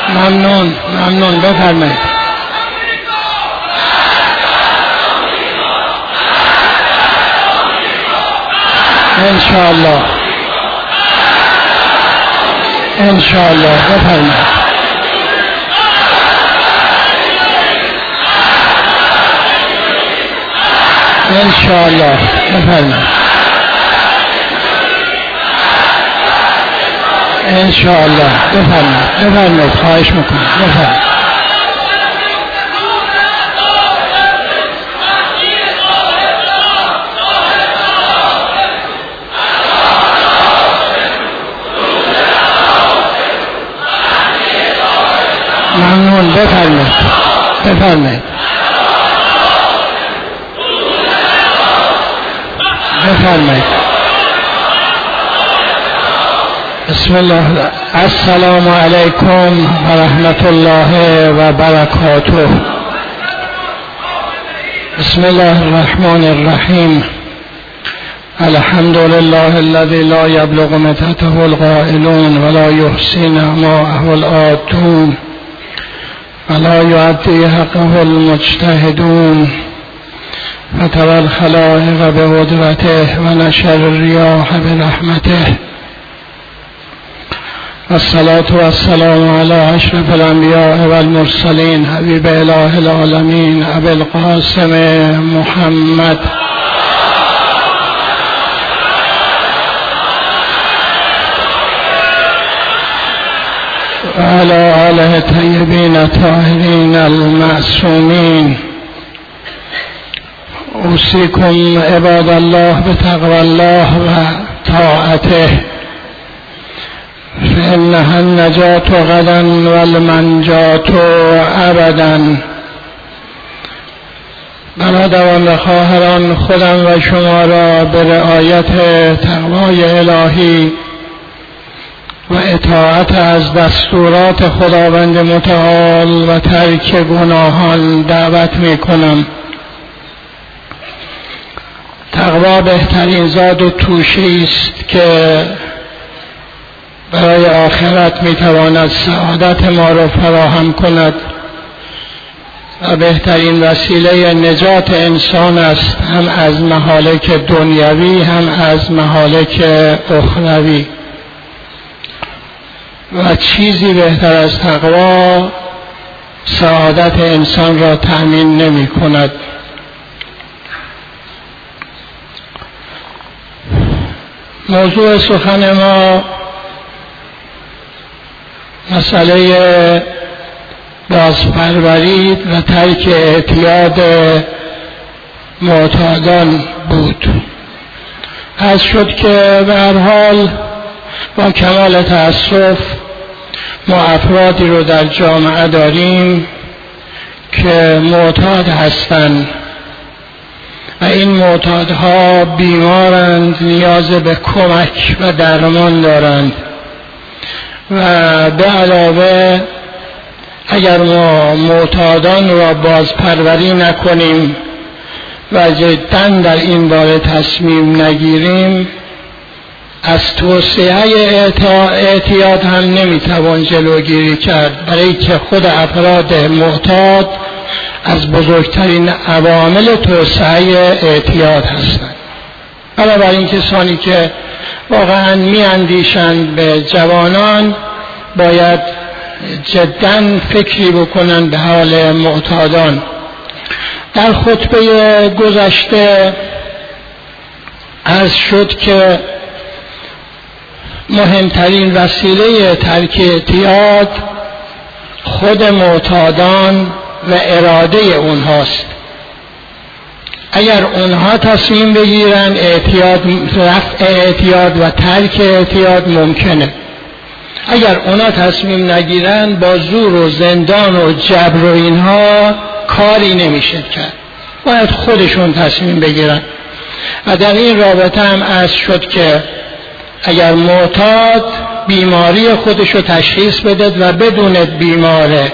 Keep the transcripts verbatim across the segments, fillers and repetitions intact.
ممنون ممنون بفرمایید. انشاءالله انشاءالله بفرمایید. انشاءالله بفرمایید. انشاءالله بفرمایید بفرمایید خواهش میکنم بفرمایید. ممنون بفرمایید بفرمایید بفرمایید. بسم الله. السلام علیکم و رحمت الله و برکاته. بسم الله الرحمن الرحیم. الحمد لله الذي لا يبلغ مدحته القائلون ولا يحصي نعماءه العادون ولا يؤدي حقه المجتهدون فترى الخلائق بقدرته ونشر الرياح برحمته. الصلاة والسلام على أشرف الأنبياء والمرسلين حبيب إله العالمين أبي القاسم محمد وعلى آله الطيبين الطاهرين المعصومين. أوصيكم عباد الله بتقوى الله وطاعته فإنها النجاة غدا والمنجاة أبدا. برادران و خواهران، خودم و شما را به رعایت تقوای الهی و اطاعت از دستورات خداوند متعال و ترک گناهان دعوت می کنم. تقوا بهترین زاد و توشه است که برای آخرت می تواند سعادت ما را فراهم کند و بهترین وسیله نجات انسان است، هم از مهالک دنیوی هم از مهالک اخروی. و چیزی بهتر از تقوا سعادت انسان را تأمین نمی کند. موضوع سخن ما مسئله بازپروری و ترک اعتیاد معتادان بود. عرض شد که به هر حال با کمال تأسف ما افرادی رو در جامعه داریم که معتاد هستند و این معتادها بیمارند، نیاز به کمک و درمان دارند و به علاوه اگر ما معتادان را بازپروری نکنیم و جداً در این باره تصمیم نگیریم، از توسعه اعتیاد هم نمیتوان جلوگیری کرد، برای که خود افراد معتاد از بزرگترین عوامل توسعه اعتیاد هستند. بنابراین کسانی که واقعا میاندیشند به جوانان باید جداً فکری بکنند به حال معتادان. در خطبه گذشته عرض شد که مهمترین وسیله ترک اعتیاد خود معتادان و اراده اونهاست. اگر اونها تصمیم بگیرن اعتیاد، رفع اعتیاد و ترک اعتیاد ممکنه. اگر اونها تصمیم نگیرن با زور و زندان و جبر و اینها کاری نمیشه کرد، باید خودشون تصمیم بگیرن. و در این رابطه هم عرض شد که اگر معتاد بیماری خودشو تشخیص بده و بدوند بیماره،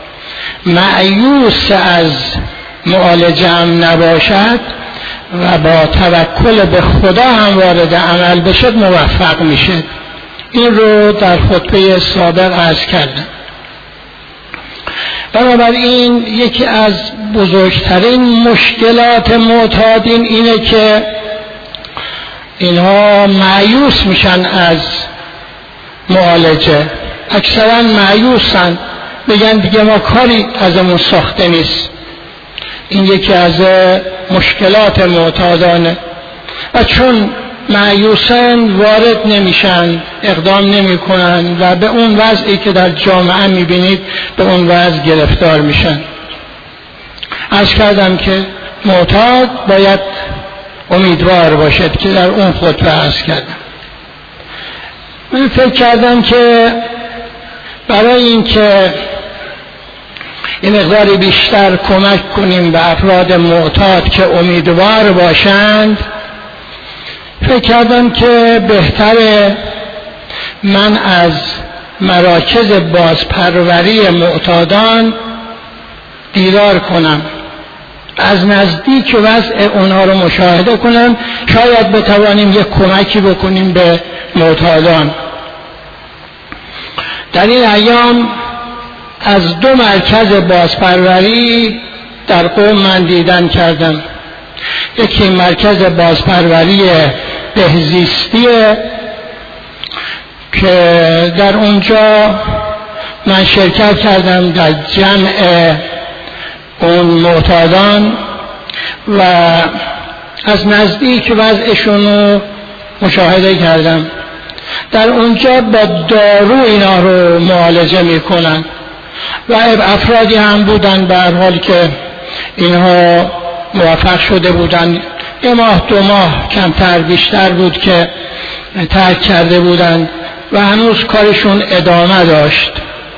مایوس از معالجه هم نباشد و با توکل به خدا هم وارد عمل بشد، موفق میشه. این رو در خطبه سابق عرض کردم. بنابراین یکی از بزرگترین مشکلات معتادین اینه که اینها مایوس میشن از معالجه، اکثرا مایوسن، بگن دیگه ما کاری ازمون ساخته نیست. این یکی از مشکلات معتادانه و چون مایوسن وارد نمیشن، اقدام نمی کنن و به اون وضعی که در جامعه میبینید به اون وضع گرفتار میشن. عرض کردم که معتاد باید امیدوار باشد که در اون خطبه عرض کردم. من فکر کردم که برای اینکه این مقداری بیشتر کمک کنیم به افراد معتاد که امیدوار باشند، فکر کردم که بهتره من از مراکز بازپروری معتادان دیدار کنم، از نزدیک وضع اونها رو مشاهده کنم، شاید بتوانیم یک کمکی بکنیم به معتادان. در این ایام از دو مرکز بازپروری در قم من دیدن کردم. یکی مرکز بازپروری بهزیستیه که در اونجا من شرکت کردم در جمع اون معتادان و از نزدیک وضعشون رو مشاهده کردم. در اونجا با دارو اینا رو معالجه میکنن و افرادی هم بودن به هر حال که اینها موفق شده بودن، یه ماه دو ماه کمتر بیشتر بود که ترک کرده بودن و هنوز کارشون ادامه داشت.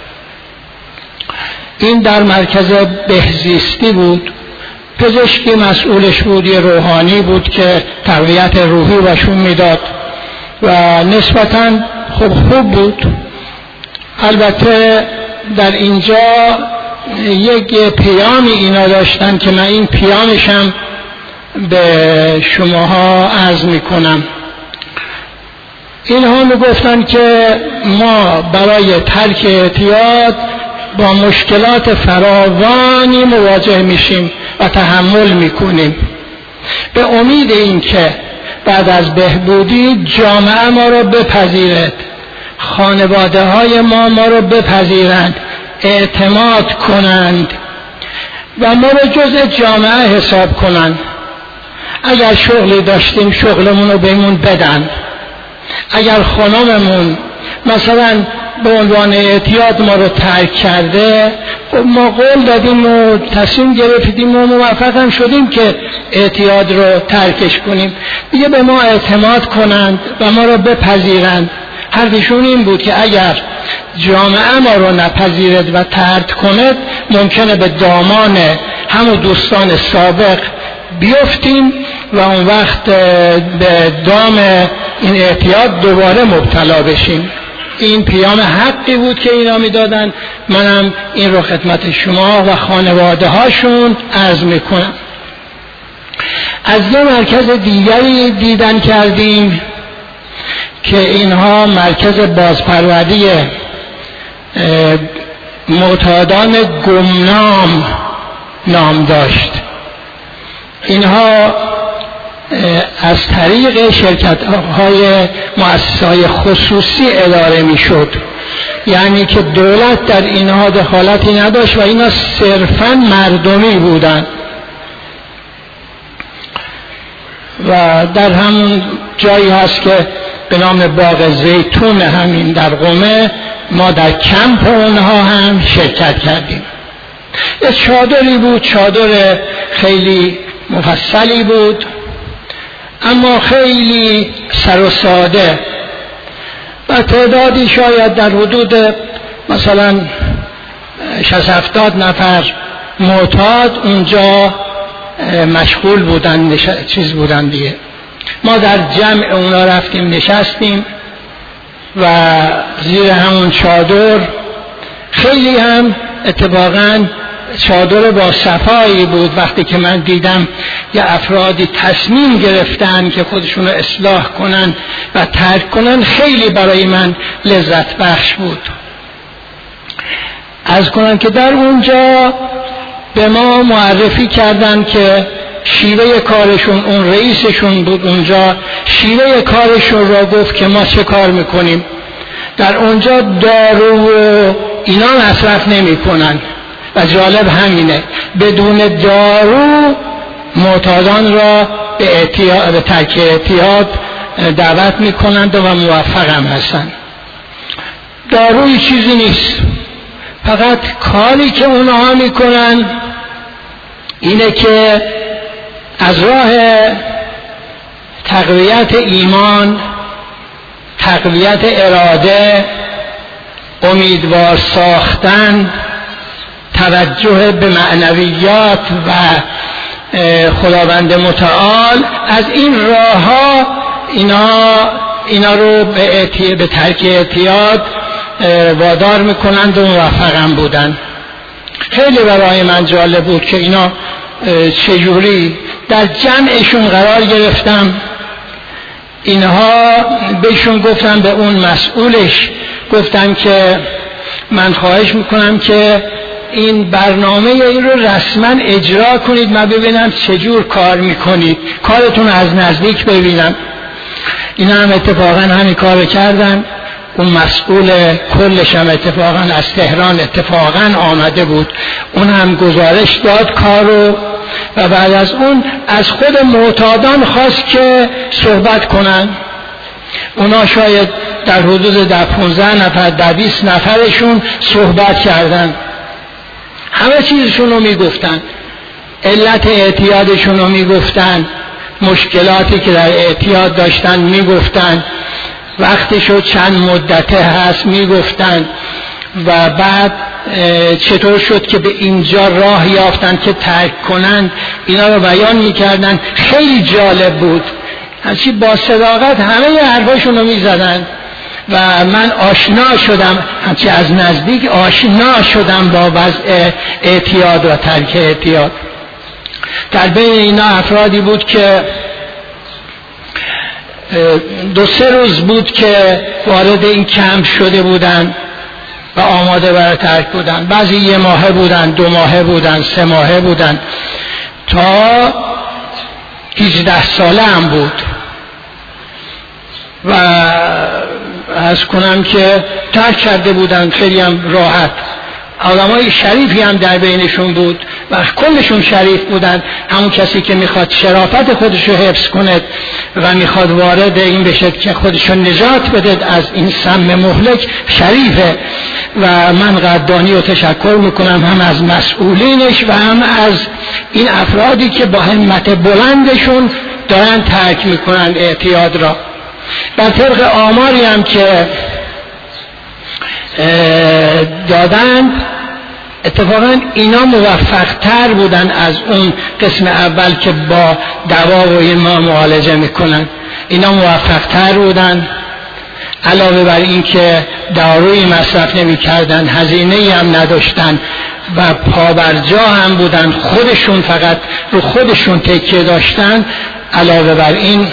این در مرکز بهزیستی بود. پزشکی مسئولش بود، یه روحانی بود که تقویت روحی بهشون میداد و نسبتاً خوب خوب بود. البته در اینجا یک پیامی اینا داشتن که من این پیامشم به شماها عرض میکنم. اینها میگفتن که ما برای ترک اعتیاد با مشکلات فراوانی مواجه میشیم و تحمل میکنیم، به امید این که بعد از بهبودی جامعه ما رو بپذیرد، خانواده های ما ما رو بپذیرند، اعتماد کنند و ما رو جزء جامعه حساب کنند. اگر شغلی داشتیم شغلمون رو بهمون بدن. اگر خانممون مثلا به عنوان اعتیاد ما رو ترک کرده، ما قول دادیم و تصمیم گرفتیم و موفق هم شدیم که اعتیاد رو ترکش کنیم، دیگه به ما اعتماد کنند و ما رو بپذیرند. حرفشون این بود که اگر جامعه ما رو نپذیرد و طرد کند، ممکنه به دامان همون دوستان سابق بیفتیم و اون وقت به دام این اعتیاد دوباره مبتلا بشیم. این پیام حقی بود که اینا میدادن. منم این رو خدمت شما و خانواده هاشون عرض میکنم. از یه مرکز دیگری دیدن کردیم که اینها مرکز بازپروری معتادان گمنام نام داشت. اینها از طریق شرکت های مؤسسه های خصوصی اداره می شد، یعنی که دولت در اینها دخالتی نداشت و اینا صرفاً مردمی بودند و در همون جایی هست که به نام باغ زیتون همین در قم ما در کمپ اونها هم شرکت کردیم. یه چادری بود، چادر خیلی مفصلی بود اما خیلی سر و ساده و تعدادی شاید در حدود مثلا شصت هفتاد نفر معتاد اونجا مشغول بودن، نش... چیز بودن دیگه. ما در جمع اونا رفتیم نشستیم و زیر همون چادر خیلی هم اتفاقاً چادر با صفایی بود. وقتی که من دیدم یه افرادی تصمیم گرفتن که خودشون رو اصلاح کنن و ترک کنن، خیلی برای من لذت بخش بود. از کنم که در اونجا به ما معرفی کردن که شیوه کارشون، اون رئیسشون بود اونجا، شیوه کارشون را گفت که ما چه کار میکنیم. در اونجا دارو و اینا مصرف نمی کنن و جالب همینه، بدون دارو معتادان را به, اعتیاد، به ترک اعتیاد دعوت میکنند و موفق هم هستن. داروی چیزی نیست، فقط کاری که اونها میکنن اینه که از راه تقویت ایمان، تقویت اراده، امیدوار ساختن، توجه به معنویات و خداوند متعال، از این راه ها اینا, اینا رو به, اعتی... به ترک اعتیاد وادار میکنند و موفقم بودن. خیلی برای من جالب بود که اینا چجوری در جمعشون قرار گرفتم. اینها بهشون گفتم، به اون مسئولش گفتم که من خواهش میکنم که این برنامه این رو رسما اجرا کنید، من ببینم چجور کار میکنید، کارتون از نزدیک ببینم. اینا هم اتفاقا همین کار کردن. اون مسئول کلش هم اتفاقا از تهران اتفاقا آمده بود، اون هم گزارش داد کارو و بعد از اون از خود معتادان خواست که صحبت کنن. اونا شاید در حدود ده پونزده نفر ده بیست نفرشون صحبت کردن، همه چیزشون رو میگفتن، علت اعتیادشون رو میگفتن، مشکلاتی که در اعتیاد داشتن میگفتن، وقتی شد چند مدته هست میگفتن و بعد چطور شد که به اینجا راه یافتن که ترک کنند، اینا رو بیان میکردن. خیلی جالب بود، همچی با صداقت همه حرفاشون رو میزدن و من آشنا شدم، همچی از نزدیک آشنا شدم با وضع اعتیاد و ترک اعتیاد. در بین اینا افرادی بود که دو سه روز بود که وارد این کمپ شده بودن و آماده برای ترک بودن، بعضی یه ماهه بودن، دو ماهه بودن، سه ماهه بودن، تا هجده ساله هم بود. و از کنم که ترک کرده بودن خیلی هم راحت. آدمای شریفی هم در بینشون بود و کلشون شریف بودن. همون کسی که میخواد شرافت خودش رو حفظ کنه و میخواد وارد این بشه که خودش رو نجات بده از این سم مهلک، شریفه. و من قدردانی و تشکر میکنم هم از مسئولینش و هم از این افرادی که با همت بلندشون دارن ترک میکنن اعتیاد را. بر طبق آماری هم که دادن، اتفاقا اینا موفق تر بودن از اون قسم اول که با دوا و این ما معالجه میکنن. اینا موفق تر بودن، علاوه بر این که دارویی مصرف نمی کردن، هزینه‌ای هم نداشتن و پابرجا هم بودن، خودشون فقط رو خودشون تکیه داشتن. علاوه بر این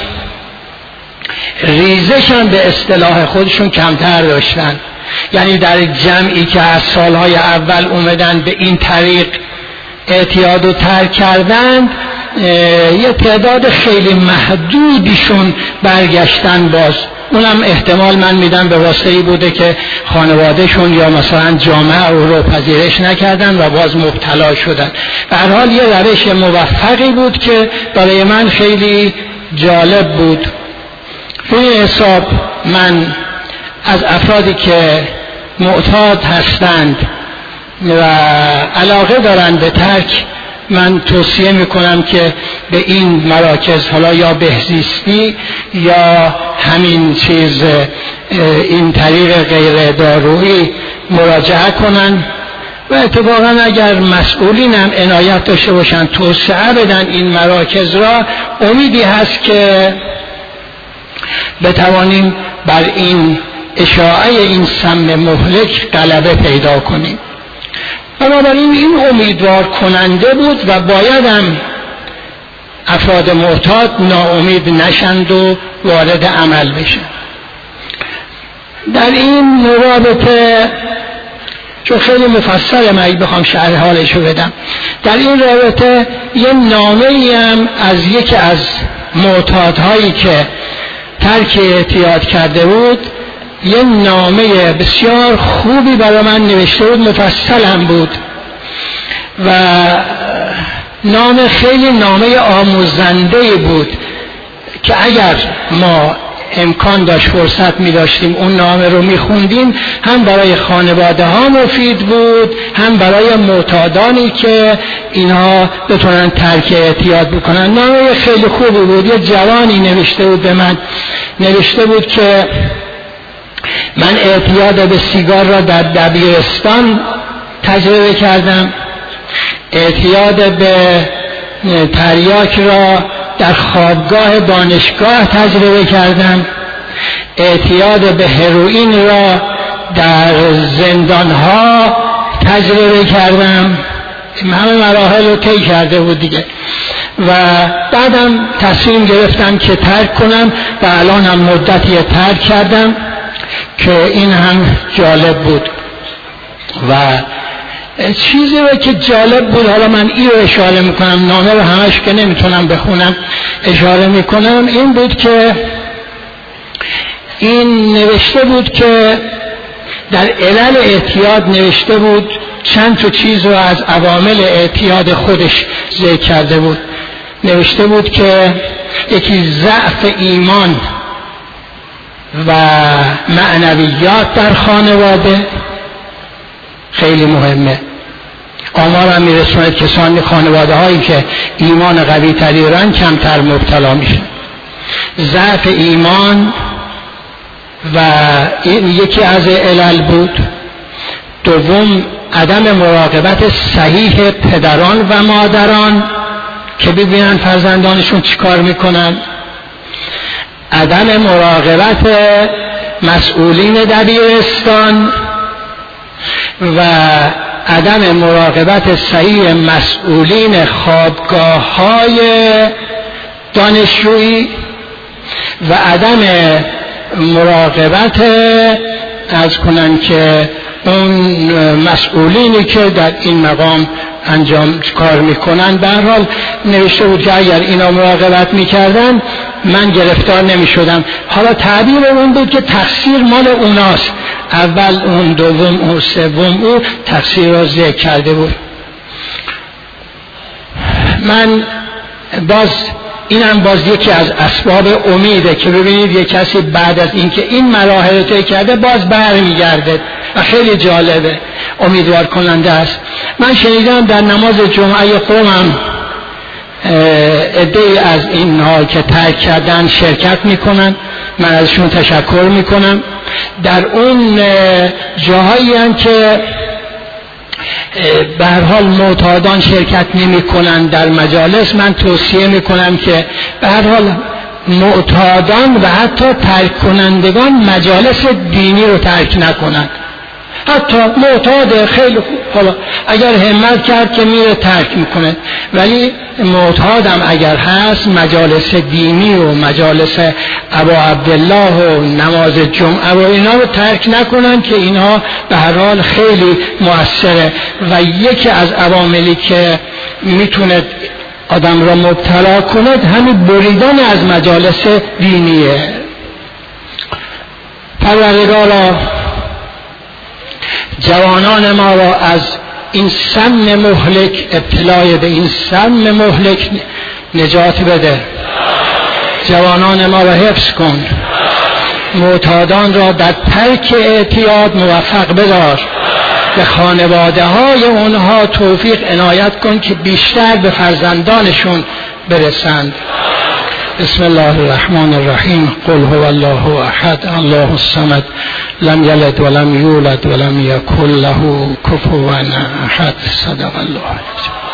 ریزش هم به اصطلاح خودشون کمتر داشتن. یعنی در جمعی که از سالهای اول اومدن به این طریق اعتیاد و ترک کردند، یه تعداد خیلی محدودیشون برگشتن باز. اونم احتمال من میدم به واسطه‌ای بوده که خانوادهشون یا مثلا جامعه رو پذیرش نکردن و باز مبتلا شدن. به هر حال یه روش موفقی بود که برای من خیلی جالب بود. روی حساب من از افرادی که معتاد هستند و علاقه دارند به ترک، من توصیه میکنم که به این مراکز، حالا یا بهزیستی یا همین چیز این طریق غیر دارویی مراجعه کنن و اتفاقا اگر مسئولین هم عنایت داشته باشن توسعه بدن این مراکز را، امیدی هست که بتوانیم بر این اشاعه این سم مهلک غلبه پیدا کنیم. بنابراین این امیدوار کننده بود و باید هم افراد معتاد ناامید نشند و وارد عمل بشن. در این رابطه چون خیلی مفصل من بخوام شرح حالشو بدم. در این رابطه یه نامه ای هم از یکی از معتادهایی که ترک اعتیاد کرده بود یه نامه بسیار خوبی برای من نوشته بود، مفصل هم بود و نامه خیلی نامه آموزنده بود که اگر ما امکان داشت فرصت می داشتیم اون نامه رو می خوندیم هم برای خانواده ها مفید بود، هم برای معتادانی که اینها بتونن ترک اعتیاد بکنن. نامه خیلی خوبی بود. یه جوانی نوشته بود به من، نوشته بود که من اعتیاد به سیگار را در دبیرستان تجربه کردم، اعتیاد به تریاک را در خوابگاه دانشگاه تجربه کردم، اعتیاد به هروئین را در زندانها تجربه کردم. همه مراحل رو طی کرده بود دیگه و بعدم تصمیم گرفتم که ترک کنم و الان هم مدتی ترک کردم که این هم جالب بود. و چیزی رو که جالب بود، حالا من این رو اشاره میکنم، نامه رو همش که نمیتونم بخونم اشاره میکنم، این بود که این نوشته بود که در علل اعتیاد نوشته بود چند تا چیز رو از عوامل اعتیاد خودش ذکر کرده بود. نوشته بود که یکی ضعف ایمان و معنویات در خانواده خیلی مهمه. آمار هم میرسوند کسانی خانواده هایی که ایمان قوی تری دارن کمتر مبتلا میشن. ضعف ایمان و این یکی از علل بود. دوم عدم مراقبت صحیح پدران و مادران که ببینن فرزندانشون چیکار میکنن. عدم مراقبت مسئولین دبیرستان و عدم مراقبت صحیح مسئولین خوابگاه‌های دانشجویی و عدم مراقبت از کنن که اون مسئولینی که در این مقام انجام کار میکنن. به هر حال نوشته بود که اگر اینا مراقبت میکردن من گرفتار نمیشدم. حالا تعبیر اون بود که تقصیر مال اوناست، اول اون، دوم اون، سوم او، تقصیر را ذکر کرده بود. من باز اینم باز یکی از اسباب امیده که ببینید یک کسی بعد از اینکه این مراحل طی کرده باز برمیگرده و خیلی جالبه، امیدوار کننده است. من شنیدم در نماز جمعه قومم عده‌ای از اینها که ترک کردن شرکت میکنن، من ازشون تشکر میکنم. در اون جاهایی هم که به هر حال معتادان شرکت نمی کنن در مجالس، من توصیه میکنم که به هر حال معتادان و حتی ترک کنندگان مجالس دینی رو ترک نکنند. حتی معتاد خیلی خوب، حالا اگر همت کرد که میره ترک میکنه، ولی معتادم اگر هست مجالس دینی و مجالس ابا عبدالله و نماز جمعه و اینا رو ترک نکنن که اینها به هر حال خیلی مؤثره و یکی از عواملی که میتونه آدم را مبتلا کند همین بریدن از مجالس دینیه. پروردگارا جوانان ما را از این سم مهلک، ابتلای به این سم مهلک نجات بده. جوانان ما را حفظ کن. معتادان را در ترک اعتیاد موفق بدار. به خانواده های اونها توفیق عنایت کن که بیشتر به فرزندانشون برسند. بسم الله الرحمن الرحیم. قل هو الله احد الله الصمد لم یلد ولم یولد ولم یکن له کفوا احد. صدق الله.